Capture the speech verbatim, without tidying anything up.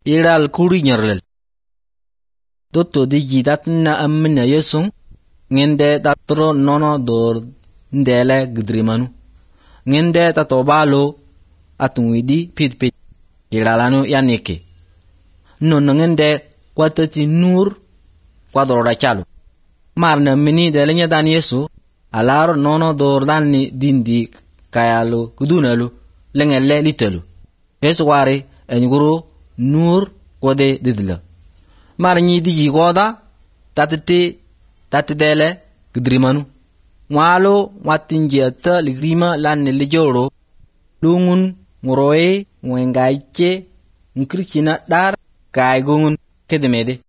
iral kuri nyarlel dotto di jidat na amna yesung ngende tatro nono dor ndele gdrimanu ngende tatobalo atungidi pitpit iralanu yanike nono ngende kwatati nur kwadora chalo marna mini delenya dan yesu alaro nono dor danni dindi kayalu kudunalu lengelle litelu yesu wari enyuguru nur kode didla marnyi di jigoda tatiti tatidele gdrimanu walo watinjeta ligrima lanne lijoro lungun ngoroe ngwengaike ngkrichina dar kai gungun kedemede